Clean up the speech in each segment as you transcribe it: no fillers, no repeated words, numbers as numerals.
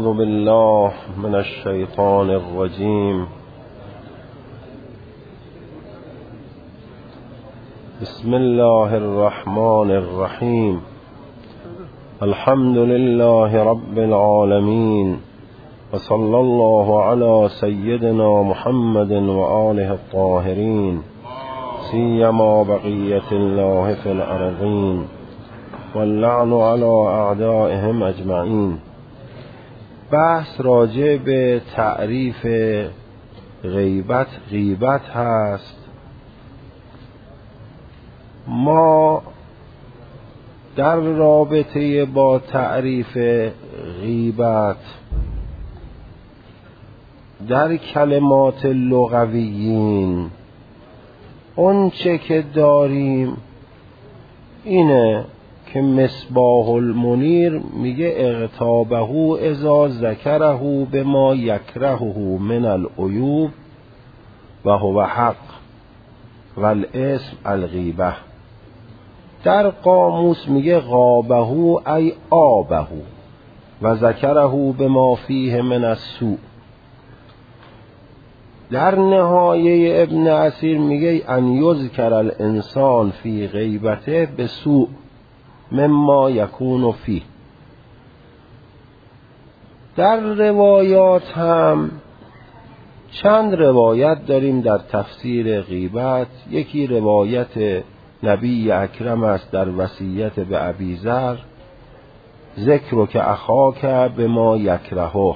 أعوذ بالله من الشيطان الرجيم. بسم الله الرحمن الرحيم. الحمد لله رب العالمين، وصلى الله على سيدنا محمد وآله الطاهرين، سيما بقية الله في الأرضين، واللعن على أعدائهم أجمعين. بحث راجع به تعریف غیبت هست. ما در رابطه با تعریف غیبت در کلمات لغویین اون چه که داریم اینه که مصباح المنیر میگه اغتابه اذا ذکره بما یکرهه من العیوب و هو حق والاسم الغیبه. در قاموس میگه غابه ای آبه و ذکره بما فیه من السوء. در نهایه ابن اسیر میگه ان یذکر الانسان فی غیبته بسوء مما یکون فیه. در روایات هم چند روایت داریم در تفسیر غیبت. یکی روایت نبی اکرم است در وصیت به ابیذر، ذکر که اخاک بما یکرهه،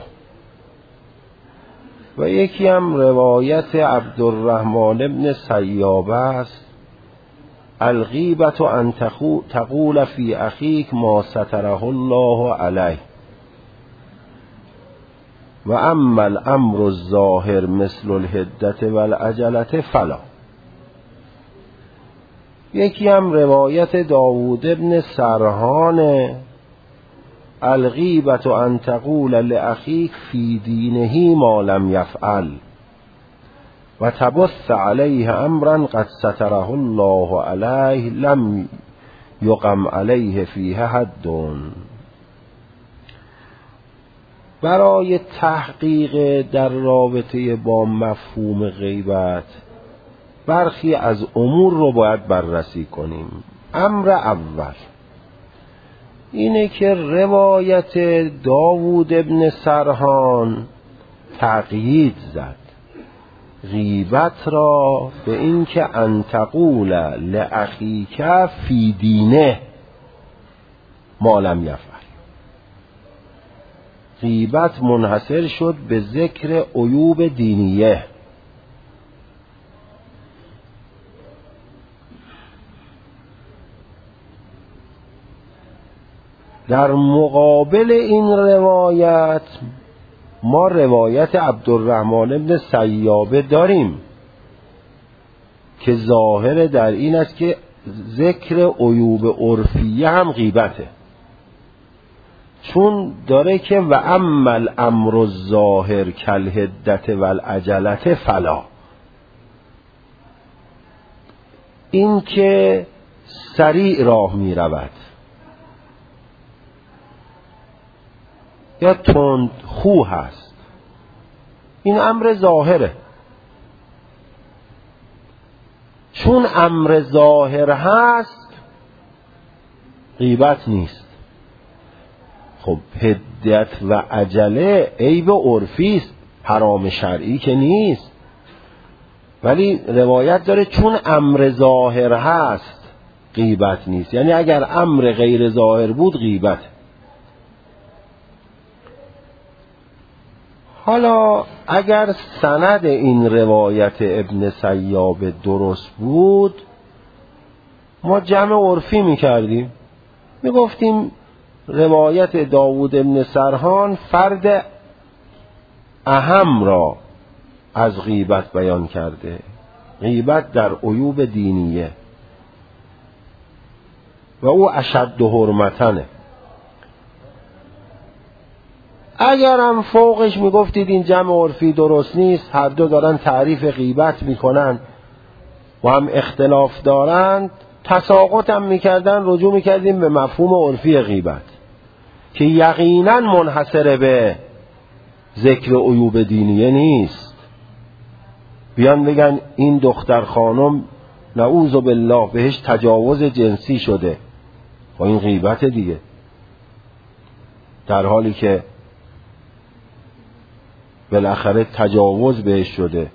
و یکی هم روایت عبدالرحمن بن سیابه است، الغیبت ان تقول فی اخیک ما ستره الله علیه و اما الامر الظاهر مثل الحدت والعجلت فلا. یکی هم روایت داوود ابن سرحان، الغیبت ان تقول لاخیک فی دینه ما لم یفعل و تبث علیه امرا قد ستره الله علیه لم یقم علیه فیه حد. برای تحقیق در رابطه با مفهوم غیبت برخی از امور رو باید بررسی کنیم. امر اول اینه که روایت داوود ابن سرحان تقیید زد غیبت را به این که ان تقول لاخیک فی دینه ما لم یفعل. غیبت منحصر شد به ذکر عیوب دینیه. در مقابل این روایت ما روایت عبدالرحمن بن سیابه داریم که ظاهر در این است که ذکر عیوب عرفیه هم غیبته، چون داره که و اما الامر الظاهر کالحدت والعجلت فلا. این که سریع راه می رود یا تند خو هست، این امر ظاهره. چون امر ظاهر هست غیبت نیست. خب حدت و عجله عیب عرفی است، حرام شرعی که نیست، ولی روایت داره چون امر ظاهر هست غیبت نیست. یعنی اگر امر غیر ظاهر بود غیبت. حالا اگر سند این روایت ابن سیابه درست بود ما جمع عرفی میکردیم، میگفتیم روایت داوود ابن سرحان فرد اهم را از غیبت بیان کرده، غیبت در عیوب دینیه و او اشد حرمتنه. اگرم فوقش میگفتید این جمع عرفی درست نیست، هر دو دارن تعریف غیبت میکنن و هم اختلاف دارند، تساقط هم میکردن، رجوع میکردیم به مفهوم عرفی غیبت که یقینا منحصر به ذکر عیوب دینیه نیست. بیان بگن این دختر خانم نعوذ بالله بهش تجاوز جنسی شده، و این غیبت دیگه، در حالی که بالاخره تجاوز بهش شده،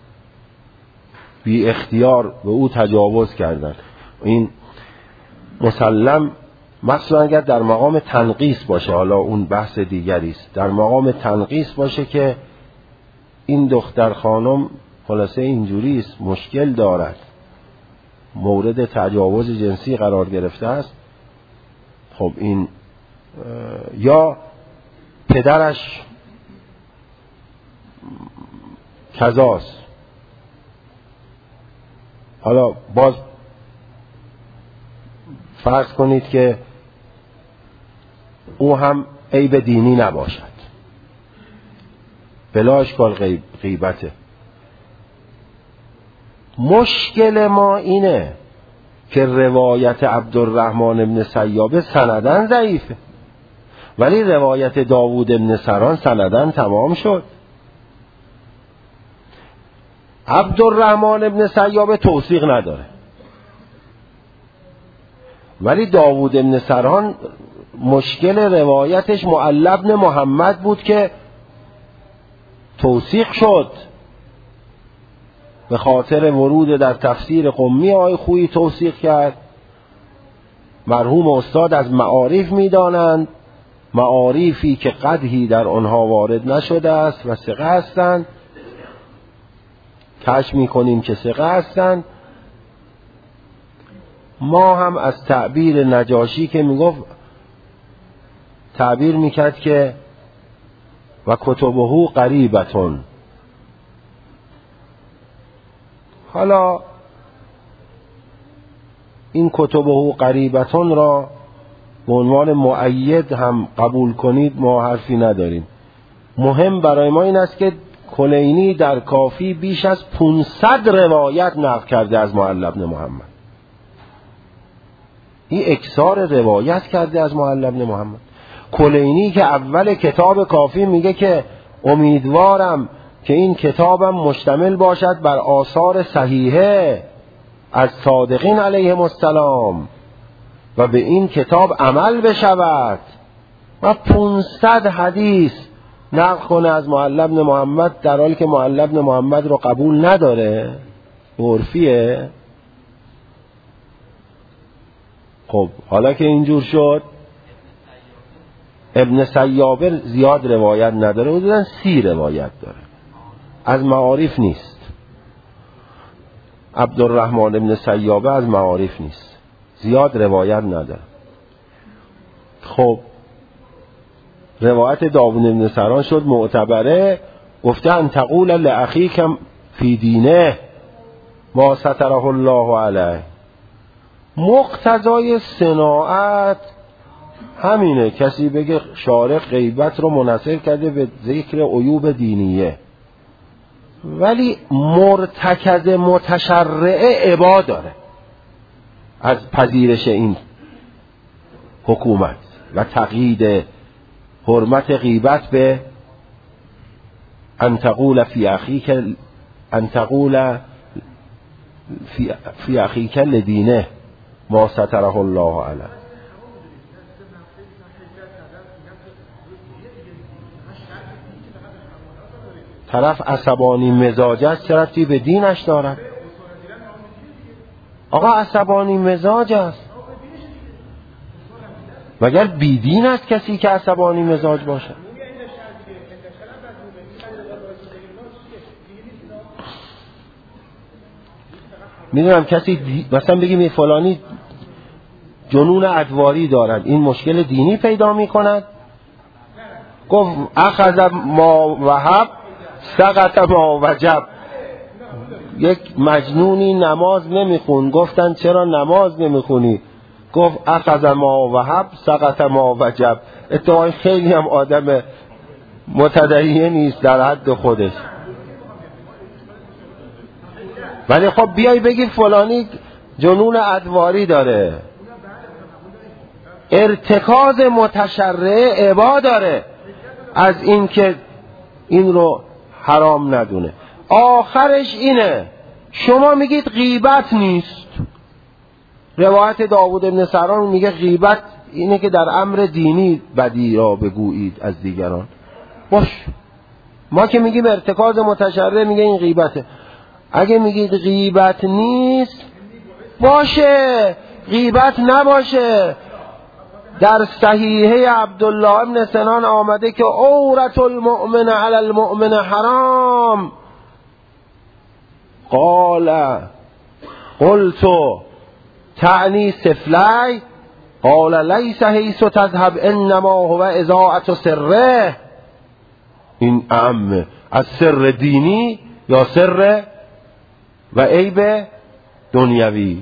بی اختیار به او تجاوز کردن. این مسلم مثلا اگر در مقام تنقیص باشه، حالا اون بحث دیگری است، در مقام تنقیص باشه که این دختر خانم خلاصه اینجوری است، مشکل دارد، مورد تجاوز جنسی قرار گرفته است، خب این یا پدرش کذاست، حالا باز فرض کنید که او هم عیب دینی نباشد، بلا اشکال غیبته. مشکل ما اینه که روایت عبدالرحمن ابن سیابه سندن ضعیفه، ولی روایت داوود ابن سران سندن تمام شد. عبدالرحمن ابن سیابه توثیق نداره، ولی داوود ابن سران مشکل روایتش معلی بن محمد بود که توثیق شد، به خاطر ورود در تفسیر قمی آقای خویی توثیق کرد. مرحوم استاد از معارف میدانند، معارفی که قدحی در آنها وارد نشده است و ثقه هستند، کشف میکنیم که ثقه هستند. ما هم از تعبیر نجاشی که میگفت، تعبیر میکرد که و کتبه قریبتون، حالا این کتبه قریبتون را به عنوان مؤید هم قبول کنید، ما حرفی نداریم. مهم برای ما این است که کلینی در کافی بیش از 500 روایت نقل کرده از معلی بن محمد. این اکثار روایت کرده از معلی بن محمد. کلینی که اول کتاب کافی میگه که امیدوارم که این کتابم مشتمل باشد بر آثار صحیحه از صادقین علیهم السلام و به این کتاب عمل بشود، و 500 حدیث نقل کنه از معلی بن محمد، در حالی که معلی بن محمد رو قبول نداره، عرفیه. خب حالا که اینجور شد، ابن سیابه زیاد روایت نداره، حدوداً 30 روایت داره، از معارف نیست. عبدالرحمن ابن سیابه از معارف نیست، زیاد روایت نداره. خب روایت داوود ابن سران شد معتبره، گفته ان تقول لاخیک فی دینه ما ستره الله علیه. مقتضای صناعت همینه، کسی بگه شارع غیبت رو منحصر کرده به ذکر عیوب دینیه، ولی مرتکز متشرعه ابا داره از پذیرش این حکومت و تقیید حرمت غیبت به ان تقول فی اخیک لدینه ما ستره الله علیه. طرف عصبانی مزاج است، چه ربطی به دینش دارد؟ آقا عصبانی مزاج است، مگر بی دین است کسی که عصبانی مزاج باشه؟ میدونم کسی مثلا بگیم فلانی جنون ادواری دارد، این مشکل دینی پیدا میکند. گفت اخذ ما وهب سقط ما وجب. یک مجنونی نماز نمیخون، گفتن چرا نماز نمیخونی؟ گفت اخذ ما وهب سقط ما وجب. اتفاقا خیلی هم آدم متدین نیست در حد خودش، ولی خب بیای بگی فلانی جنون ادواری داره، ارتکاز متشرع ابا داره از این که این رو حرام ندونه. آخرش اینه شما میگید غیبت نیست. روایت داوود بن سران میگه غیبت اینه که در امر دینی بدی را بگویید از دیگران. باش، ما که میگیم ارتکاز متشرع میگه این غیبته. اگه میگید غیبت نیست باشه، غیبت نباشه. در صحیحه عبدالله ابن سنان آمده که عورت المؤمن علی المؤمن حرام. قلت تعنی سفلی؟ قال لیس حیث تذهب انما هو اذاعت سره. این اعم از سر دینی یا سر و عیب دنیوی.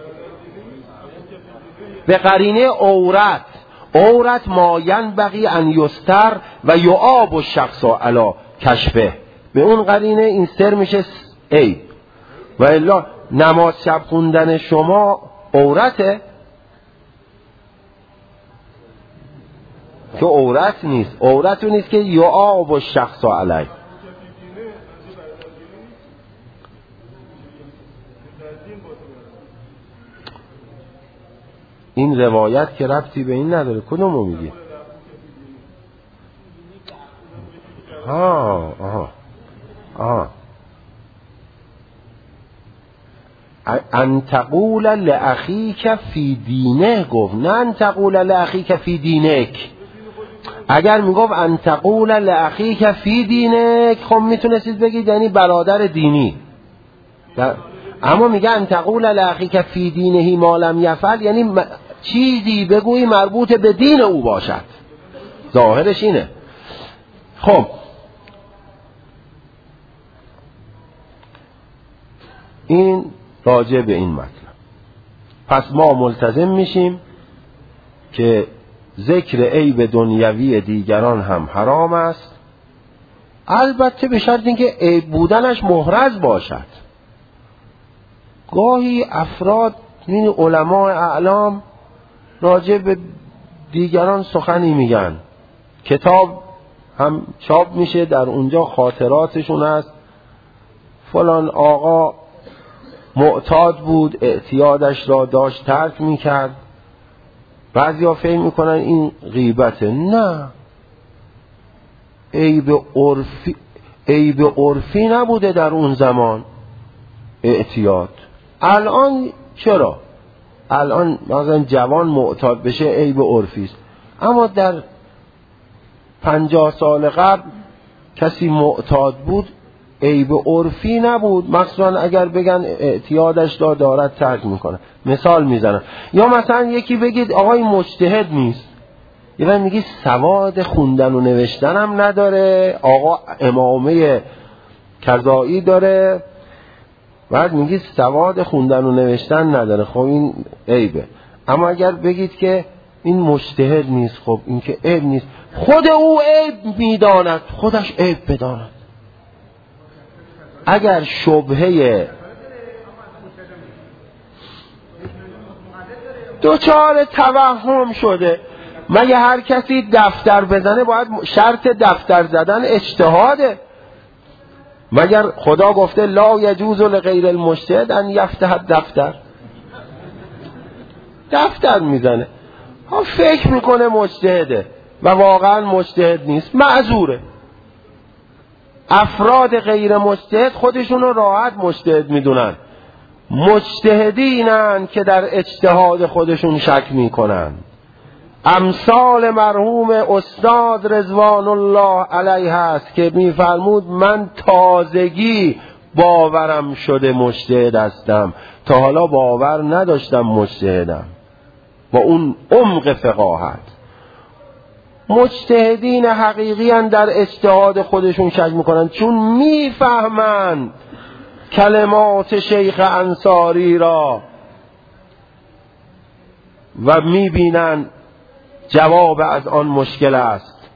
به قرینه عورت ما ینبغی ان یستر و یعاب الشخص علی کشفه. به اون قرینه این سر میشه عیب. و الا نماز شب خوندن شما عورته که عورت نیست. عورت نیست که یعاب الشخص علی. این روایت که ربطی به این نداره. کدومو میگی؟ ان تقول لاخیک فی دینه گفت، نه ان تقول لاخیک فی دینک. اگر میگفت ان تقول لاخیک فی دینک خب میتونستید بگید یعنی برادر دینی. اما میگه ان تقول لاخیک فی دینه ما لم یفعل، یعنی چیزی بگویی مربوط به دین او باشد. ظاهرش اینه. خب این راجع به این مطلب. پس ما ملتزم میشیم که ذکر عیب دنیوی دیگران هم حرام است، البته به شرط اینکه عیب بودنش محرز باشد. گاهی افراد این علماء اعلام راجع به دیگران سخنی میگن، کتاب هم چاپ میشه، در اونجا خاطراتشون هست. فلان آقا معتاد بود، اعتیادش را داشت ترک میکرد. بعضیا فکر میکنن این غیبته. نه، عیب عرفی نبوده در اون زمان اعتیاد. الان چرا؟ الان مثلا جوان معتاد بشه عیب عرفی است، اما در 50 سال قبل کسی معتاد بود عیب عرفی نبود. مثلا اگر بگن اعتیادش دارد ترک میکنه، مثال میزنم. یا مثلا یکی بگید آقای مجتهد نیست، یه میگی سواد خوندن و نوشتن هم نداره، آقا امامه قضایی داره، بعد میگید سواد خوندن و نوشتن نداره، خب این عیبه. اما اگر بگید که این مجتهد نیست، خب این که عیب نیست، خود او عیب میداند، خودش عیب بداند. اگر شبهه دوچار توهم شده، مگه هر کسی دفتر بزنه باید شرط دفتر زدن اجتهاده؟ مگر خدا گفته لا یجوز لغیر المجتهد ان یفتح دفتر میزنه، ها فکر میکنه مجتهده و واقعا مجتهد نیست، معذوره. افراد غیر مجتهد خودشون رو راحت مجتهد میدونن، مجتهدینن که در اجتهاد خودشون شک میکنن. امثال مرحوم استاد رضوان الله علیه است که میفرمود من تازگی باورم شده مجتهد هستم، تا حالا باور نداشتم مجتهدم. با اون عمق فقاهت مجتهدین حقیقی هن در اجتهاد خودشون شک میکنن، چون میفهمن کلمات شیخ انصاری را و میبینن جواب از آن مشکل است.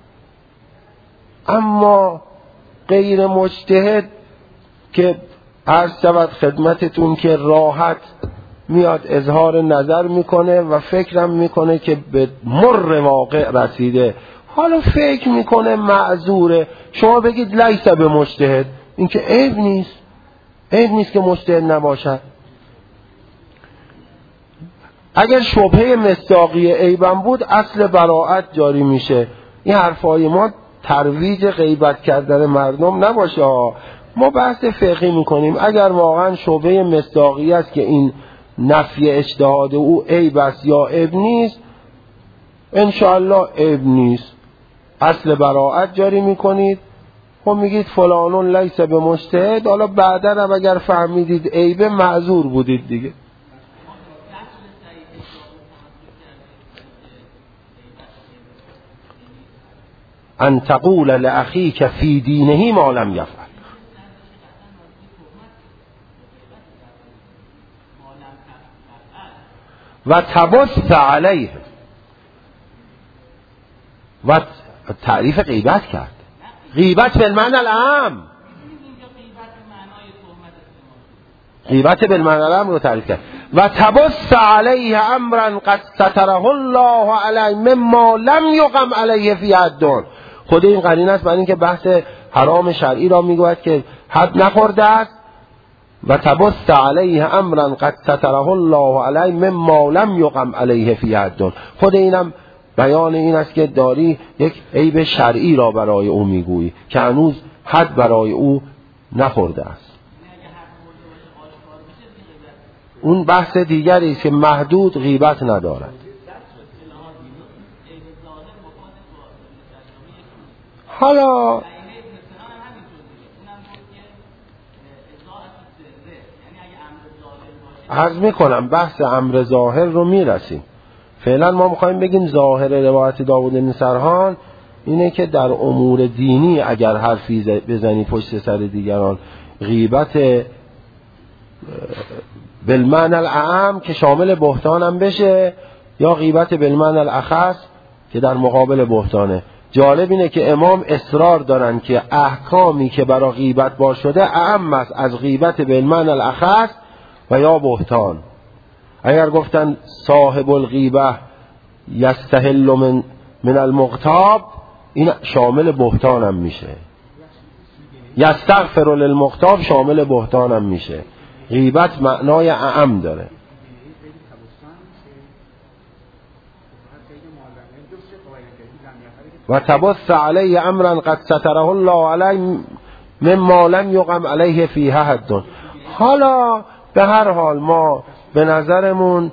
اما غیر مجتهد که عرض شود خدمتتون که راحت میاد اظهار نظر میکنه و فکرم میکنه که به مر واقع رسیده، حالا فکر میکنه معذوره، شما بگید لیس به مجتهد، این که عیب نیست، عیب نیست که مجتهد نباشد. اگر شبهه مصداقی عیبم بود اصل براءت جاری میشه. این حرفای ما ترویج غیبت کردن مردم نباشه، ما بحث فقهی میکنیم. اگر واقعا شبهه مصداقی است که این نفی اجتهاد او عیب است یا عیب نیست، انشاءالله عیب نیست، اصل براءت جاری میکنید. خب میگید فلانون لیس به مجتهد، حالا بعدا هم اگر فهمیدید عیب معذور بودید دیگه. ان تقول لاخیک فی دینه ما لم یفعل. و تبث علیه، و تعریف غیبت کرد. غیبت بالمعنی العام، غیبت بالمعنی العام رو تعریف کرد. و تبث علیه امرا قد ستره الله علیه مما لم یقم علیه فی حد. خود این قرینه است برای اینکه بحث حرام شرعی را میگوید که حد نخورده است. و تبث علیه امرا قد ستره الله علیه مما لم یقم علیه فی حد. خود اینم بیان این است که داری یک عیب شرعی را برای او میگویی که هنوز حد برای او نخورده است. اون بحث دیگری است که محدود غیبت ندارد. حالا عرض میکنم بحث امر ظاهر رو میرسیم. فعلا ما میخوایم بگیم ظاهر روایت داوود بن سرحان اینه که در امور دینی اگر حرفی بزنی پشت سر دیگران، غیبت بالمعنی الاعم که شامل بهتان هم بشه، یا غیبت بالمعنی الاخص که در مقابل بهتانه. جالب اینه که امام اصرار دارن که احکامی که برای غیبت باز شده اعم است از غیبت بالمعنی الاخص و یا بهتان. اگر گفتن صاحب الغیبه یستحل من المغتاب، این شامل بهتان هم میشه. یستغفر للمغتاب شامل بهتان هم میشه. غیبت معنای اعم داره. و تبث علیه امرا قد ستره الله علیه مما لم یقم علیه فیه حد. حالا به هر حال ما به نظرمون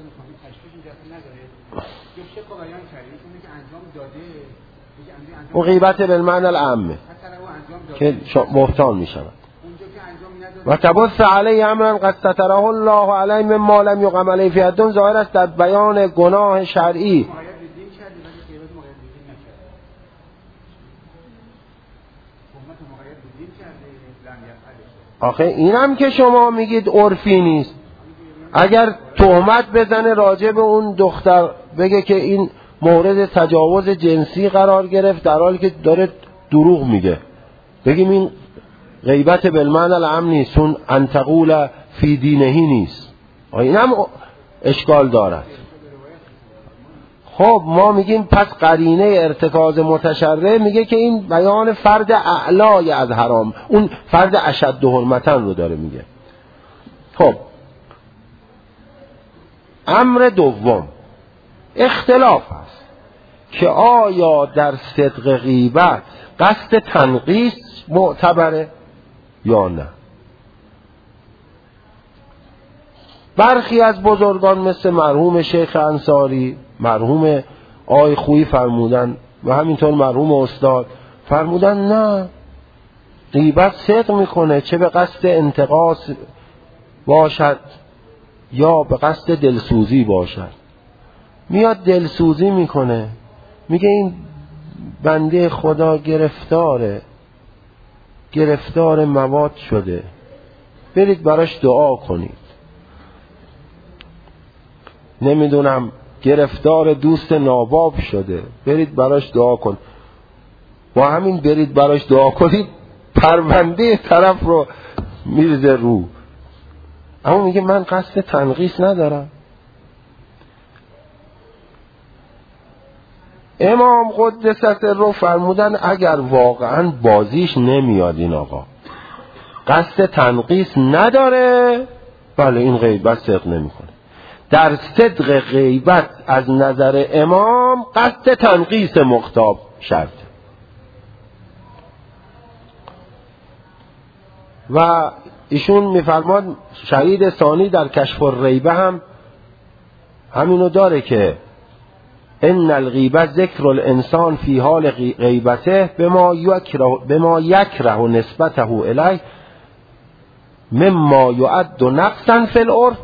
و غیبت بالمعنی العامه که بهتان می شود. و تبث علیه امرا قد ستره الله علیه مما لم یقم علیه فیه حد ظاهر است در بیان گناه شرعی. آخه اینم که شما میگید عرفی نیست. اگر تهمت بزنه راجع به اون دختر، بگه که این مورد تجاوز جنسی قرار گرفت در حالی که داره دروغ میگه، بگیم این غیبت بالمعنی العام نیست، اون ان تقول فی دینهی نیست، اینم اشکال دارد. خب ما میگیم پس قرینه ارتکاز متشرع میگه که این بیان فرد اعلای از حرام، اون فرد اشد حرمتن رو داره میگه. خب امر دوم اختلاف است که آیا در صدق غیبت قصد تنقیص معتبره یا نه. برخی از بزرگان مثل مرحوم شیخ انصاری، مرحوم آقای خویی فرمودن و همینطور مرحوم استاد فرمودن نه، غیبت صدق میکنه، چه به قصد انتقاص باشد یا به قصد دلسوزی باشد. میاد دلسوزی میکنه، میگه این بنده خدا گرفتار مواد شده، برید براش دعا کنید. نمیدونم گرفتار دوست ناباب شده، برید براش دعا کن. با همین برید براش دعا کنید پرونده طرف رو میرزه رو. اما میگه من قصد تنقیص ندارم. امام قدس سره فرمودن اگر واقعا بازیش نمیاد این آقا، قصد تنقیص نداره، بله این غیبت صدق نمیکنه. در صدق غیبت از نظر امام قصد تنقیص مغتاب شرط. و ایشون میفرماد شهید ثانی در کشف الریبه هم همینو داره که ان الغیبت ذکر الانسان فی حال غیبته بما یکره نسبته الیه مما یعد نقصا فی العرف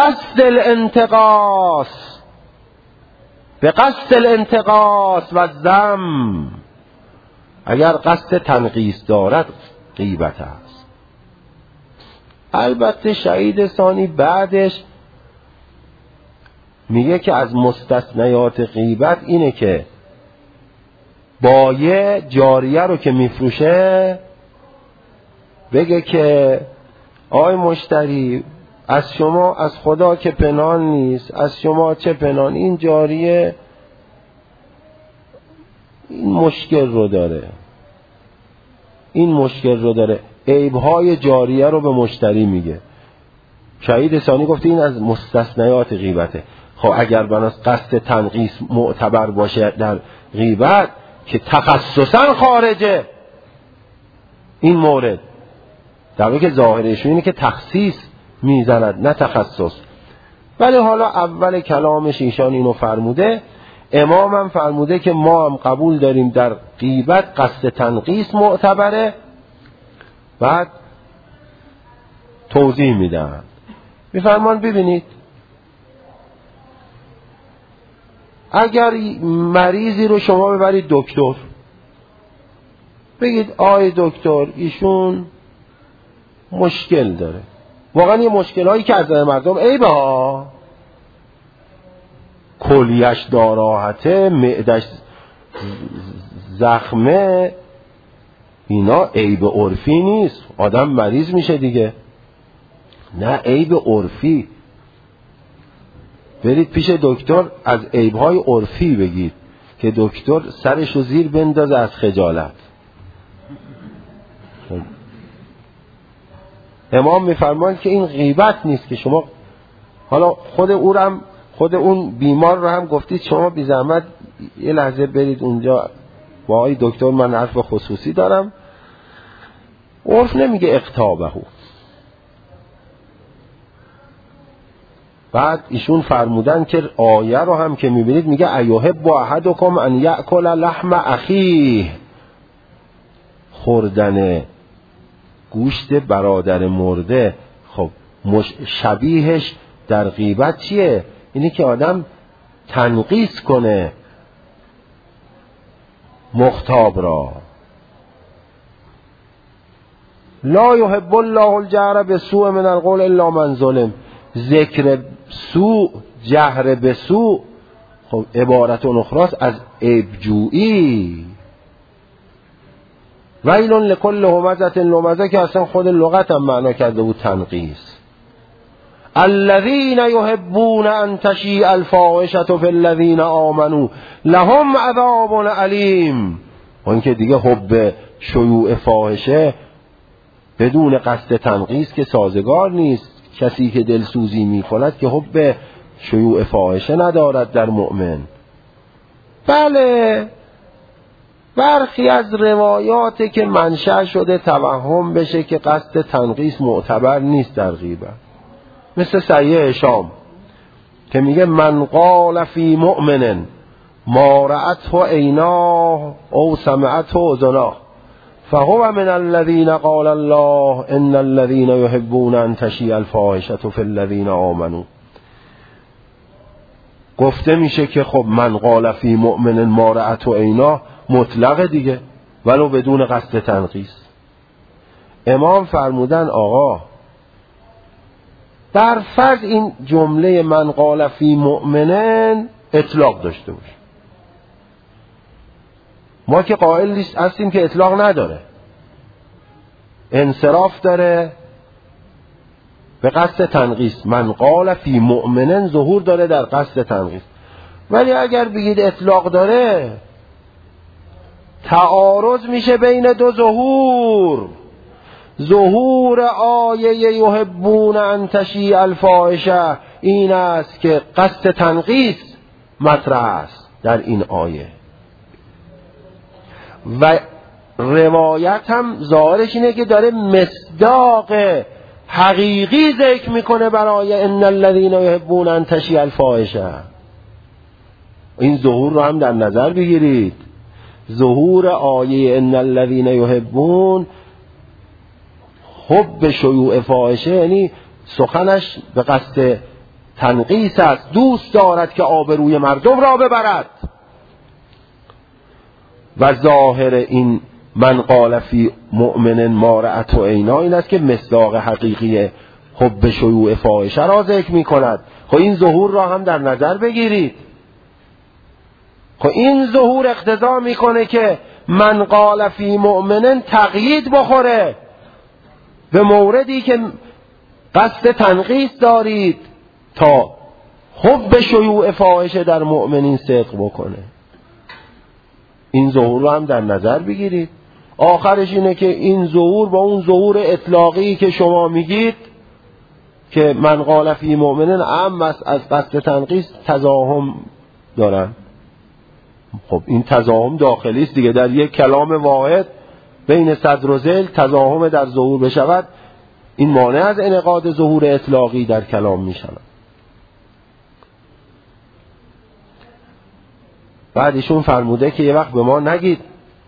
بقصد الانتقاص و ذم. اگر قصد تنقیص دارد غیبت است. البته شهید ثانی بعدش میگه که از مستثنیات غیبت اینه که بایع جاریه رو که میفروشه بگه که آی مشتری از شما از خدا که پنهان نیست، از شما چه پنهان، این جاریه این مشکل رو داره، عیبهای جاریه رو به مشتری میگه. شهید ثانی گفته این از مستثنیات غیبته. خب اگر بناس قصد تنقیص معتبر باشه در غیبت که تخصصا خارجه این مورد، در حالی که ظاهرشون اینه که تخصیص میزند نه تخصص. ولی حالا اول کلامش ایشان اینو فرموده، امام هم فرموده که ما هم قبول داریم در غیبت قصد تنقیص معتبره. بعد توضیح میدن، میفرمان ببینید اگر مریضی رو شما ببرید دکتر، بگید آی دکتر ایشون مشکل داره، واقعا یه مشکل هایی که از مردم عیبه ها، کلیش ناراحته، معدش زخمه، اینا عیب عرفی نیست، آدم مریض میشه دیگه، نه عیب عرفی. برید پیش دکتر از عیبهای عرفی بگید که دکتر سرشو زیر بندازه از خجالت. امام میفرماند که این غیبت نیست که شما حالا خود اون بیمار رو هم گفتید شما بی زحمت یه لحظه برید اونجا با آقای دکتر من حرف خصوصی دارم. عرف نمیگه اقتابه. بعد ایشون فرمودن که آیه رو هم که میبینید میگه ایحب احدکم ان یأکل لحم اخیه، خوردن گوشت برادر مرده. خب شبیهش در غیبت چیه؟ اینی که آدم تنقیص کنه مغتاب را. لا یحب الله الجهر بالسوء من القول الا من ظلم. ذکر سوء، جهر به سوء، خب عبارت اخراست از عیبجویی. ویل لکل همزة لمزة که اصلا خود لغت هم معنا کرده بود تنقیص. الذين يحبون ان تشيع الفاحشة في الذين آمنوا لهم عذاب علیم. اون که دیگه حب شیوع فاحشه بدون قصد تنقیص که سازگار نیست. کسی که دلسوزی می کند که حب شیوع فاحشه ندارد در مؤمن. بله برخی از روایاتی که منشأ شده توهم بشه که قصد تنقیص معتبر نیست در غیبت، مثل صحیح هشام که میگه من قال فی مؤمن ما رأته عیناه او سمعته اذناه فهو من الذين قال الله ان الذين يحبون ان تشيع الفاحشة في الذين آمنوا. گفته میشه که خب من قال فی مؤمن ما رأته عیناه مطلق دیگه ولو بدون قصد تنقیص. امام فرمودن آقا در فرض این جمله من قال فی مؤمنن اطلاق داشته باشه، ما که قائل هستیم که اطلاق نداره، انصراف داره به قصد تنقیص. من قال فی مؤمنن ظهور داره در قصد تنقیص. ولی اگر بگید اطلاق داره، تعارض میشه بین دو ظهور. ظهور آیه یحبون ان تشیع الفاحشه این است که قصد تنقیص مطرح است در این آیه، و روایت هم ظاهرش اینه که داره مصداق حقیقی ذکر میکنه برای ان الذین یحبون ان تشیع الفاحشه. این ظهور رو هم در نظر بگیرید. ظهور آیه ان الذین یحبون حب شیوع فاحشه، یعنی سخنش به قصد تنقیص است، دوست دارد که آبروی مردم را ببرد. و ظاهر این من قال فی مؤمن ما رأت عینا این است که مصداق حقیقی حب شیوع فاحشه را ذکر می کند. خب این ظهور را هم در نظر بگیرید. خب این ظهور اقتضا میکنه که من قال فی مؤمن تقیید بخوره به موردی که قصد تنقیص دارید تا حب شیوع فاحشه در مؤمنین صدق بکنه. این ظهور رو هم در نظر بگیرید. آخرش اینه که این ظهور با اون ظهور اطلاقی که شما میگید که من قال فی مؤمنین عام است از قصد تنقیص تزاحم دارن. خب این تزاحم داخلی است دیگه، در یک کلام واحد بین صدر و ذیل تزاحم در ظهور بشود، این مانع از انعقاد ظهور اطلاقی در کلام می شود. بعد ایشون فرموده که یه وقت به ما نگید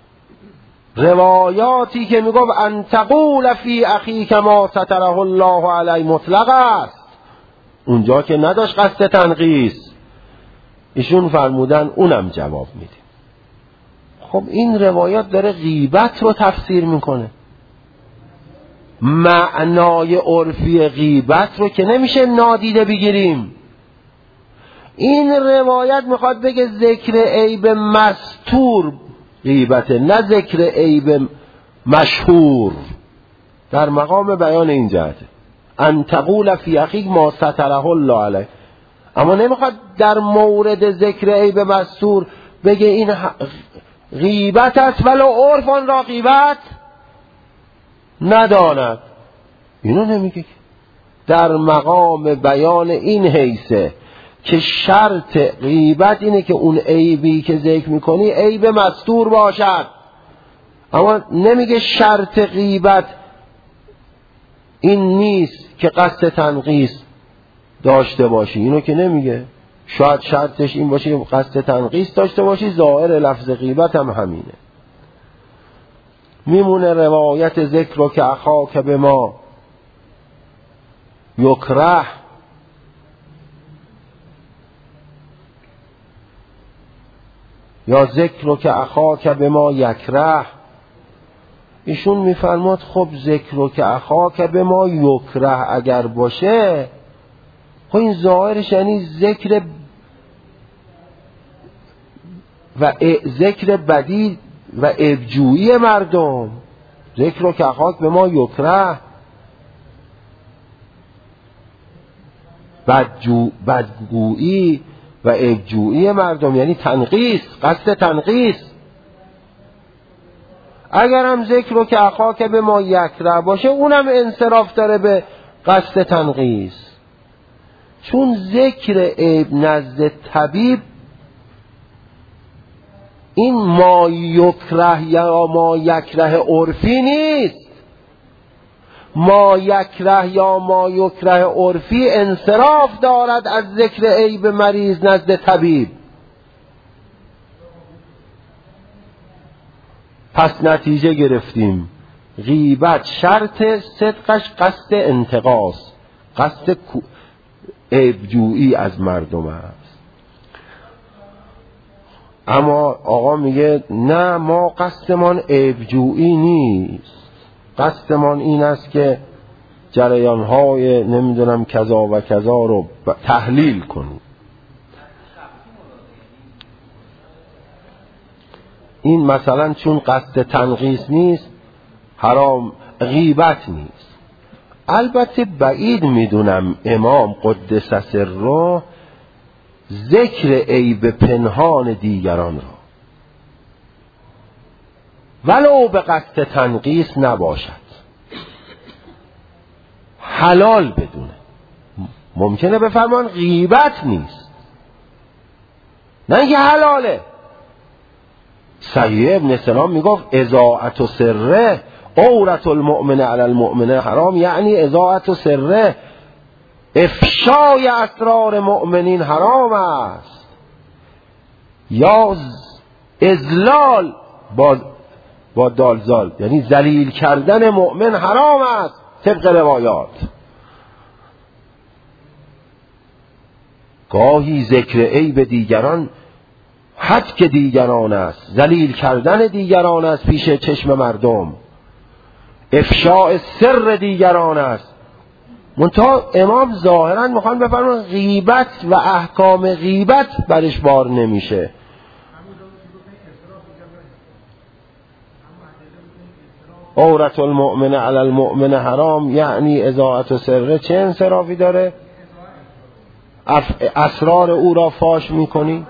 روایاتی که میگفت ان تقول فی اخیک ما ستره الله علی مطلق است، اونجا که نداشت قصد تنقیص. ایشون فرمودن اونم جواب میدیم. خب این روایات داره غیبت رو تفسیر میکنه. معنای عرفی غیبت رو که نمیشه نادیده بگیریم. این روایت میخواد بگه ذکر عیب مستور غیبته، نه ذکر عیب مشهور. در مقام بیان این جهته ان تقول فی اخیک ما ستره الله علیه، اما نمیخواد در مورد ذکر عیب مستور بگه این غیبت است ولو عرف آن را غیبت نداند. اینو نمیگه. در مقام بیان این حیثه که شرط غیبت اینه که اون عیبی که ذکر میکنی عیب مستور باشد، اما نمیگه شرط غیبت این نیست که قصد تنقیص داشته باشی. اینو که نمیگه. شاید شرطش این باشه که قصد تنقیص داشته باشی، ظاهر لفظ غیبت هم همینه. میمونه روایت ذکر رو که اخاک به ما یکره، یا ذکر رو که اخاک به ما یکره. ایشون میفرماد خب ذکر رو که اخاک به ما یکره اگر باشه، خب این ظاهرش یعنی ذکر بدی و عیبجویی مردم. ذکر رو که اخاک به ما یکره، بدگویی و عیبجویی مردم، یعنی تنقیص، قصد تنقیص. اگر هم ذکر رو که اخاک به ما یکره باشه، اونم انصراف داره به قصد تنقیص. چون ذکر عیب نزد طبیب این ما یکره یا ما یکره عرفی نیست. ما یکره یا ما یکره عرفی انصراف دارد از ذکر عیب مریض نزد طبیب. پس نتیجه گرفتیم غیبت شرط صدقش قصد انتقاص، قصد عیبجویی از مردم است. اما آقا میگه نه، ما قصدمان عیبجویی نیست، قصدمان این است که جریانهای نمیدونم کذا و کذا رو تحلیل کنیم. این مثلا چون قصد تنقیص نیست حرام غیبت نیست. البته بعید میدونم امام قدس سره ذکر عیب پنهان دیگران را ولو به قصد تنقیص نباشد حلال بدونه. ممکنه بفرمان غیبت نیست، نه اینکه حلاله. سعید ابن سلام میگفت اضاعت و سره عورت المؤمن علی المؤمن حرام، یعنی اضاعت و سره، افشای اسرار مؤمنین حرام است، یا اذلال با دالزال یعنی ذلیل کردن مؤمن حرام است طبق روایات. گاهی ذکر عیب دیگران حتک دیگران است، ذلیل کردن دیگران است پیش چشم مردم، افشاء سر دیگران است. منتها امام ظاهرا میخوان بفرمان غیبت و احکام غیبت برش بار نمیشه. عورت المؤمن علی المؤمن حرام یعنی اضاعت و سره، چه انصرافی داره؟ اسرار او را فاش میکنی؟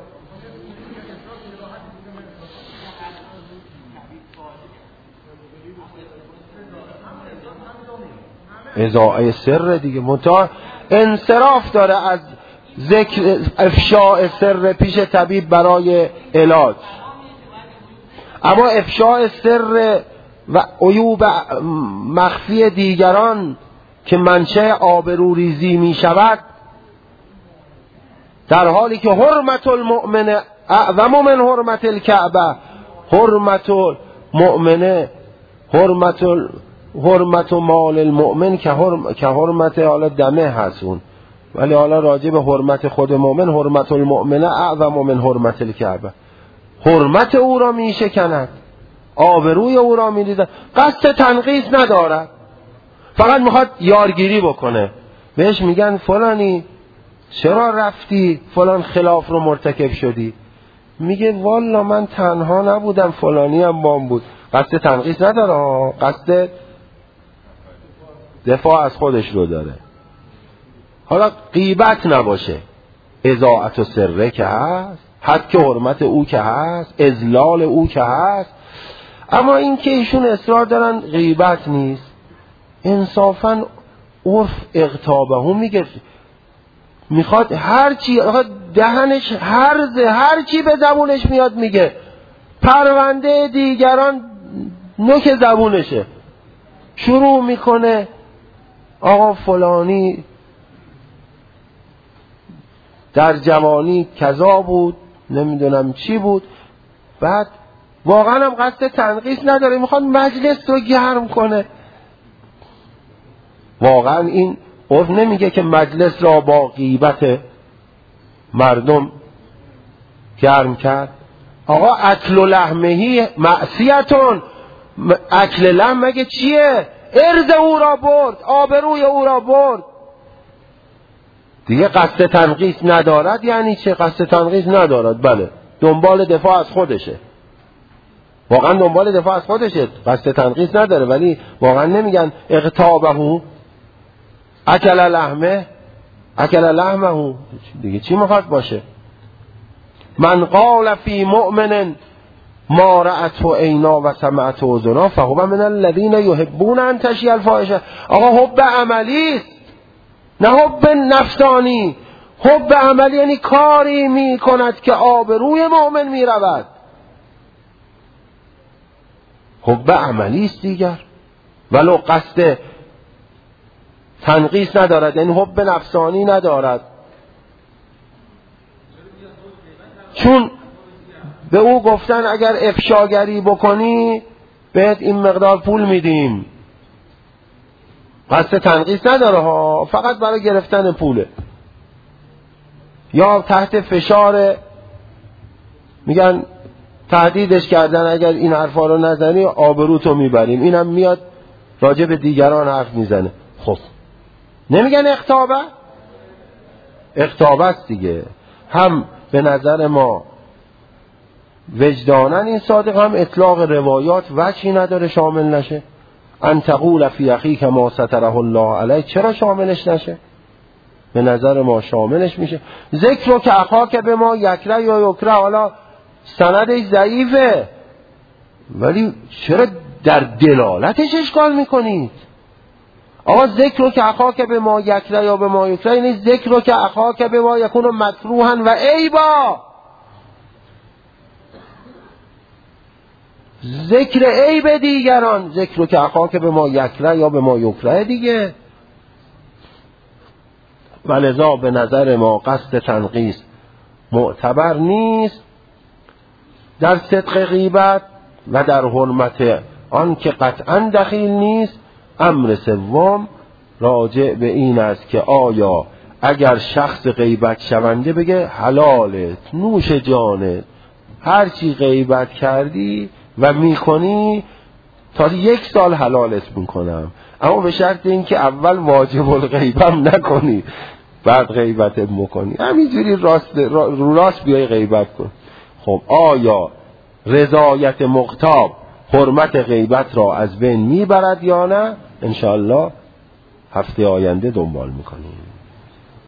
اضاعه سر دیگه، منتها انصراف داره از ذکر افشاء سر پیش طبیب برای علاج، اما افشاء سر و عیوب مخفی دیگران که منشأ آبروریزی می شود، در حالی که حرمت المؤمن اعظم من حرمت الکعبه، حرمت المؤمنه حرمت مال المؤمن که حرمت حالا دمه هستون، ولی حالا راجع به حرمت خود مؤمن حرمت المؤمن اعظم من حرمت الکعبه، حرمت او را می شکند، آبروی او را می ریزد. قصد تنقیص ندارد، فقط میخواد یارگیری بکنه. بهش میگن فلانی چرا رفتی فلان خلاف رو مرتکب شدی؟ میگه والا من تنها نبودم، فلانی هم بام بود. قصد تنقیص نداره، قصد دفاع از خودش رو داره. حالا غیبت نباشه، اضاعت و سره که هست، حد که حرمت او که هست، اذلال او که هست. اما این که ایشون اصرار دارن غیبت نیست، انصافا عرف اغتابه میگه، میخواد هرچی دهنش هرچی به زبونش میاد میگه، پرونده دیگران نوک زبونشه. شروع میکنه آقا فلانی در جوانی کذا بود، نمیدونم چی بود، بعد واقعا هم قصد تنقیص نداره، میخواد مجلس رو گرم کنه. واقعا این عرف نمیگه که مجلس را با غیبت مردم گرم کرد. آقا اکل لحمهی معصیتون، اکل لحم مگه چیه؟ ارز او را برد، آبروی او را برد. دیگه قصد تنقیص ندارد یعنی چه؟ قصد تنقیص ندارد، بله، دنبال دفاع از خودشه، واقعا دنبال دفاع از خودشه، قصد تنقیص نداره. ولی واقعا نمیگن اغتابه اکل لحمه، دیگه چی میخواد باشه؟ من قال فی مؤمن ما رأته عینا و سمعته اذنا فهو من الذین یحبون ان تشیع الفاحشه. آقا حب عملی است، نه حب نفسانی. حب عملی یعنی کاری میکند که آبروی مؤمن میرود، حب عملی است دیگر، ولو قصد تنقیص ندارد، یعنی حب نفسانی ندارد. چون به او گفتن اگر افشاگری بکنی بهت این مقدار پول میدیم، قصد تنقیص نداره ها، فقط برای گرفتن پوله. یا تحت فشار میگن تهدیدش کردن اگر این حرفا رو نزنی آبروتو میبریم، اینم میاد راجع به دیگران حرف میزنه. خب نمیگن اغتابه؟ اغتابه است دیگه. هم به نظر ما وجدانن این صادق، هم اطلاق روایات وجهی نداره شامل نشه. ان تقول فی اخیک ما ستره الله علیه، چرا شاملش نشه؟ به نظر ما شاملش میشه. ذکر رو که اخا که به ما یکره یا یکره، حالا سندش ضعیفه ولی چرا در دلالتش اشکال میکنید؟ آقا ذکر رو که اخا که به ما یکره یا به ما یکره، یعنی ذکر رو که اخا که به ما یکون مکروها و عیبا، ذکر عیب دیگران. ذکر رو که اخا که به ما یکره یا به ما یکره دیگه. ولذا به نظر ما قصد تنقیص معتبر نیست در صدق غیبت و در حرمت آن که قطعا دخیل نیست. امر سوم راجع به این است که آیا اگر شخص غیبت شونده بگه حلالت نوش جانت هرچی غیبت کردی و میکنی تا 1 سال حلالت میکنم، اما به شرط این که اول واجب الغیبم نکنی بعد غیبت میکنی، همینجوری راست بیای غیبت کن. خب آیا رضایت مغتاب حرمت غیبت را از بین میبرد یا نه؟ انشاءالله هفته آینده دنبال میکنیم.